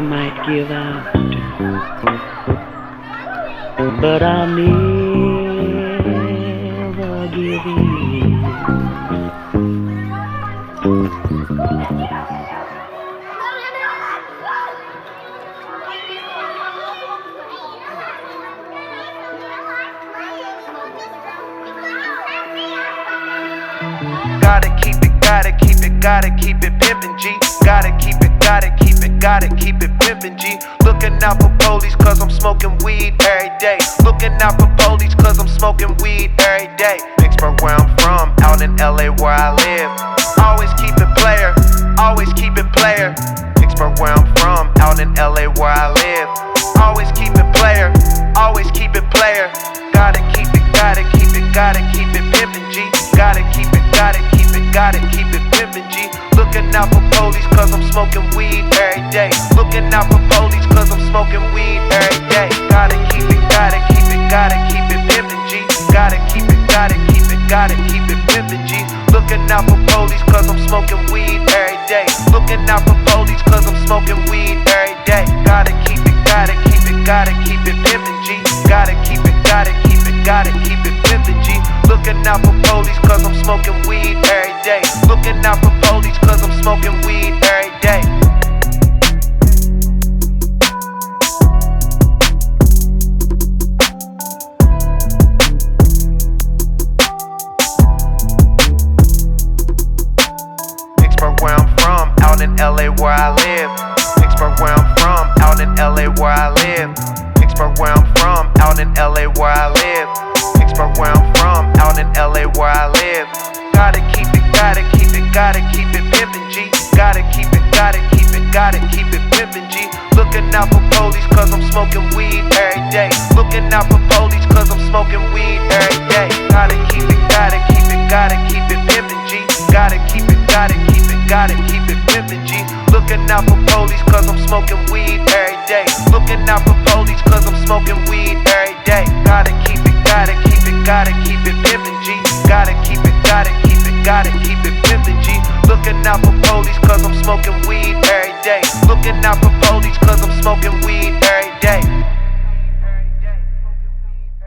I might give out, but I'll never give in. Gotta keep it, gotta keep it, gotta keep it pimpin' G. Gotta keep it, gotta keep it, gotta keep it pimpin' G. Looking out for police cause I'm smoking weed every day. Looking out for police cause I'm smoking weed every day. Vicksburg where I'm from, out in LA where I live. Always keep it player, always keep it player. Vicksburg where I'm from, out in LA where I live. Always keep it player, always keep it player. Gotta keep it, gotta keep it, gotta keep it pimpin' G. Gotta keep it, gotta keep it, gotta keep it pimpin' G. Looking out for police cause I'm smoking weed every day. Looking out for police cause I'm smoking weed every day. Gotta keep it, gotta keep it, gotta keep it pimpin' G. Gotta keep it, gotta keep it, gotta keep it pimpin' G. Looking out for police cause I'm smoking weed every day. Looking out for police cause I'm smoking weed every day. Gotta keep it, gotta keep it, gotta keep it pimpin' G. Gotta keep it, gotta keep it, gotta keep it pimpin' G. Looking out for police cause I'm smoking weed every day. Looking out for police cause I'm smoking weed every day. Vicksburg where I'm from, out in LA where I live. Vicksburg where I'm from, out in LA where I live. Vicksburg where I'm from, out in LA where I live. Vicksburg where I'm from, out in LA where I live. Gotta keep it, gotta keep it, gotta keep it pimpin' G. Gotta keep it, gotta keep it, gotta keep it pimpin' G. Looking out for police cause I'm smoking weed every day. Looking out for police cause I'm smoking weed every day. Gotta keep it, gotta keep it, gotta keep it pimpin' G. Gotta keep it, gotta keep it, gotta keep it pimpin' G. Looking out for police cause I'm smoking weed every day. Looking out for police cause I'm smoking weed every day. Gotta keep it, gotta keep it, gotta keep it pimpin' G. Gotta keep it, gotta keep it, gotta keep it pimpin' G. Looking out for police cause I'm smoking weed every day. Looking out for police cause I'm smoking weed every day.